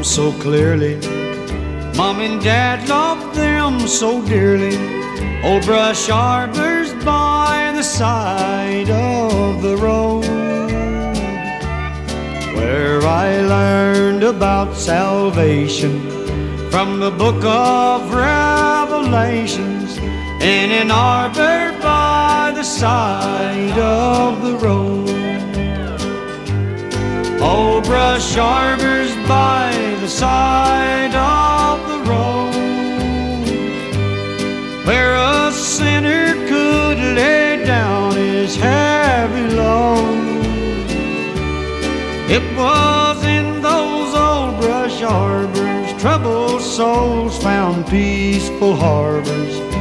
so clearly. Mom and Dad loved them so dearly. Old brush arbors by the side of the road, where I learned about salvation from the book of Revelations, in an arbor by the side of the road. Old brush arbors by the side of the road, where a sinner could lay down his heavy load. It was in those old brush arbors troubled souls found peaceful harbors.